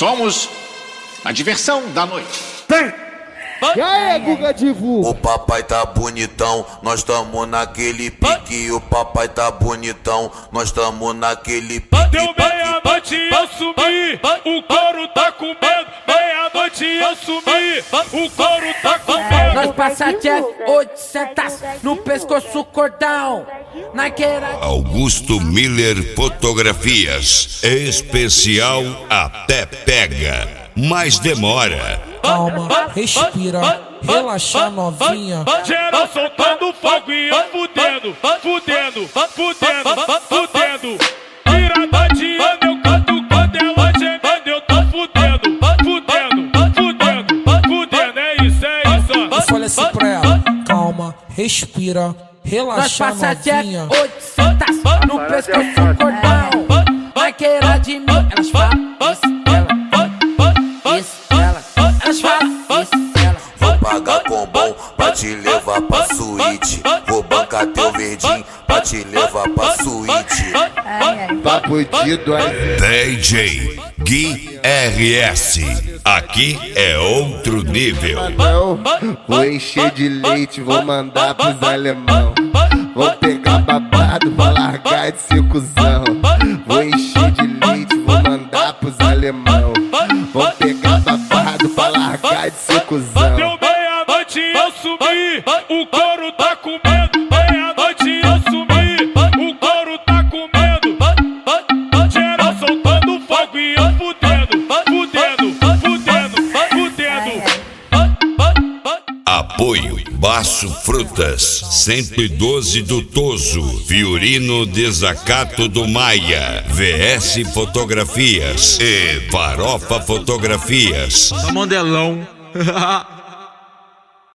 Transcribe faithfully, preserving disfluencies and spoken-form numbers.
Somos a diversão da noite. Tem! E aí, Guga Divu? O papai tá bonitão, nós tamo naquele pique. O papai tá bonitão, nós tamo naquele pique. Deu meia-noite e eu sumi, o couro tá com medo. Meia-noite e eu sumi, o couro tá com medo. Nós passa Jeff oitocentos no pescoço cordão. Naquela... Augusto Miller Fotografias. Especial Até Pega. Mas demora. Calma, respira, relaxa novinha. Geral soltando fogo e eu fudendo, fudendo, fudendo, fudendo. Virada de ano eu canto quando ela gemendo, eu tô fudendo, fudendo, fudendo, fudendo. É isso, é isso. Eu falei assim pra ela, calma, respira, relaxa Nós passa novinha. Jeff oitocentos no pescoço cordão. Naquela de mim, elas falam isso, ela, isso, ela. Elas falam isso, ela. Vou pagar com bom pra te levar pra suíte. Vou bancar teu verdinho pra te levar pra suíte. Papo de dois. D J Gui R S. Aqui é outro nível. Não, vou encher de leite, vou mandar pros alemão. Vou pegar babado, vou largar de ser cuzão. Vou encher de leite, vou mandar pros alemão. Vou pegar babado pra largar de ser cuzão. Deu meia-noite e eu sumi, o couro tá com medo. Meia-noite e eu sumi, o couro tá com medo. Geral soltando fogo e eu fudendo, fudendo, fudendo, fudendo. Apoio Baço Frutas, cento e doze do Toso, Fiorino Desacato do Maia, V S Fotografias e Farofa Fotografias. Mandelão.